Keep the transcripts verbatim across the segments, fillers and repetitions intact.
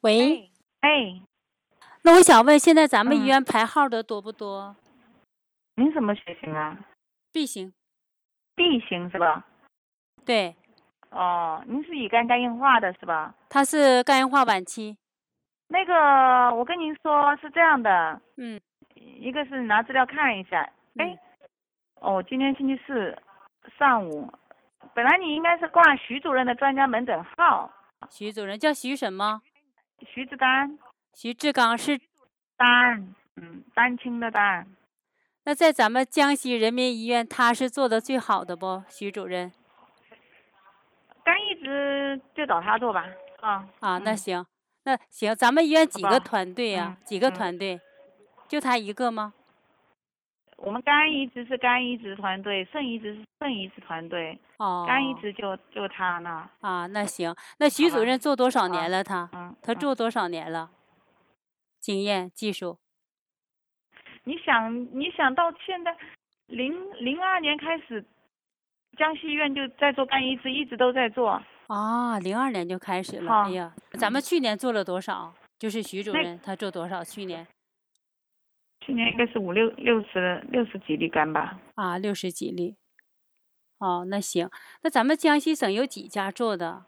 喂， 哎哎， 那我想问，现在咱们医嗯， 院排号的多不多您什么血型啊 ？B 型， ？B 型是吧？ 对， 哦，您是乙肝肝硬化的是吧？ 他是肝硬化晚期。 那个，我跟您说是这样的， 嗯一个是拿资料看一下。哎， 嗯， 哦，今天星期四上午，本来你应该是挂徐主任的专家门诊号， 徐主任叫徐什么？ 徐志丹， 徐志刚是。 丹，嗯，丹青的丹。 那在咱们江西人民医院，他是做的最好的不？徐主任肝移植就找他做吧。啊， 啊，那嗯， 行，那行，咱们医院几个好吧， 团队嗯啊？几个嗯。 团队？就他一个吗？ 我们肝移植是肝移植团队，肾移植是肾移植团队，肝移哦植就就他那， 啊，那行，那徐主好吧？ 任做多少年啊， 了他？ 嗯嗯， 他做多少年了？经验技术？ 你想你想到现在，零零二年开始，江西医院就在做肝移植，一直都在做。 啊，零二年就开始了。哎好， 呀，咱们嗯， 去年做了多少？就是徐主那任他做多少？去年去年应该是五六六十六十几粒肝吧。 啊，六十几例。哦，那行，那咱们江西省有几家做的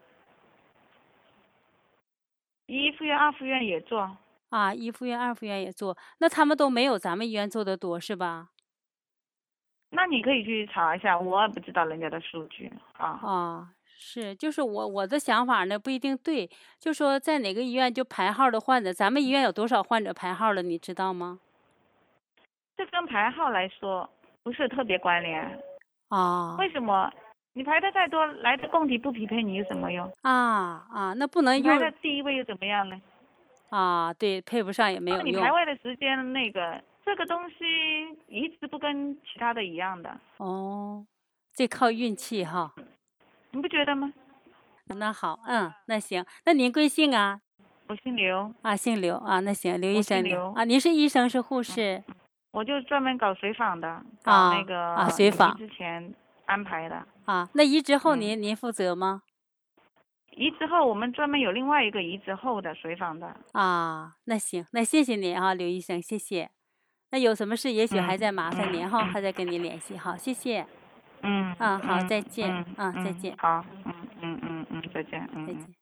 一附院、二附院也做。 啊？一附院、二附院也做，那他们都没有咱们医院做的多，是吧？ 那你可以去查一下，我也不知道人家的数据啊。 啊，是，就是我我的想法呢不一定对，就说在哪个医院就排号的患者，咱们医院有多少患者排号了，你知道吗？ 这跟排号来说不是特别关联。 啊为什么？你排的再多，来的供体不匹配，你有什么用？ 啊啊，那不能你排在用第一位又怎么样呢？ 啊，对，配不上也没那你排有用。 位的时间，那个这个东西移植不跟其他的一样的， 哦，这靠运气哈。 你不觉得吗？ 那好，嗯，那行，那您贵姓啊？ 我姓刘， 啊，姓刘啊，那行，刘医我姓生您刘， 啊，您是医生是护士我就专门搞随访的，搞那啊啊， 个移随访植之前安排的。 啊，那移植后嗯， 您您负责吗？ 移植后我们专门有另外一个移植后的随访的。 啊，那行，那谢谢您啊，刘医生，谢谢。那有什么事也许还嗯再麻烦您哈， 嗯还在跟您联系，好，谢谢。 嗯嗯，好， 嗯再见， 嗯啊，再嗯， 见， 好，嗯嗯嗯嗯，再见，嗯嗯。 再见。